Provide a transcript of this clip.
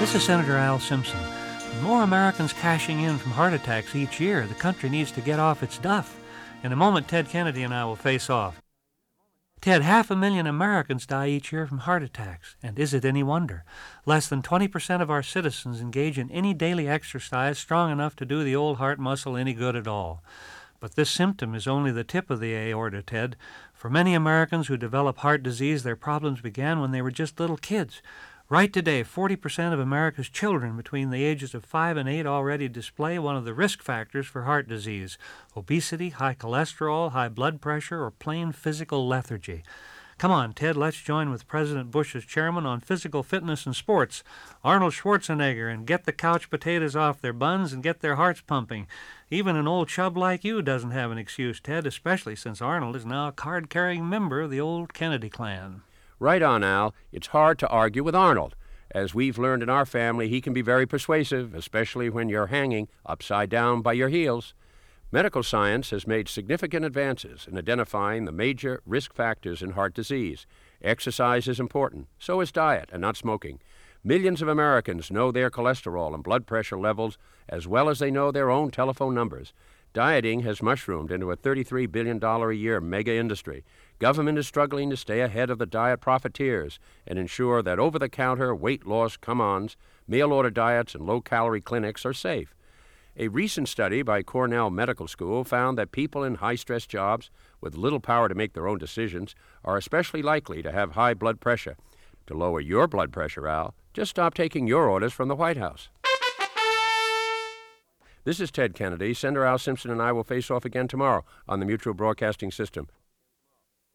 This is Senator Al Simpson. With more Americans cashing in from heart attacks each year, the country needs to get off its duff. In a moment, Ted Kennedy and I will face off. Ted, 500,000 Americans die each year from heart attacks, and is it any wonder? Less than 20% of our citizens engage in any daily exercise strong enough to do the old heart muscle any good at all. But this symptom is only the tip of the aorta, Ted. For many Americans who develop heart disease, their problems began when they were just little kids. Right today, 40% of America's children between the ages of 5 and 8 already display one of the risk factors for heart disease: obesity, high cholesterol, high blood pressure, or plain physical lethargy. Come on, Ted, let's join with President Bush's chairman on physical fitness and sports, Arnold Schwarzenegger, and get the couch potatoes off their buns and get their hearts pumping. Even an old chub like you doesn't have an excuse, Ted, especially since Arnold is now a card-carrying member of the old Kennedy clan. Right on, Al. It's hard to argue with Arnold. As we've learned in our family, he can be very persuasive, especially when you're hanging upside down by your heels. Medical science has made significant advances in identifying the major risk factors in heart disease. Exercise is important. So is diet and not smoking. Millions of Americans know their cholesterol and blood pressure levels as well as they know their own telephone numbers. Dieting has mushroomed into a $33 billion a year mega industry. Government is struggling to stay ahead of the diet profiteers and ensure that over-the-counter weight loss come-ons, mail-order diets, and low-calorie clinics are safe. A recent study by Cornell Medical School found that people in high-stress jobs with little power to make their own decisions are especially likely to have high blood pressure. To lower your blood pressure, Al, just stop taking your orders from the White House. This is Ted Kennedy. Senator Al Simpson and I will face off again tomorrow on the Mutual Broadcasting System.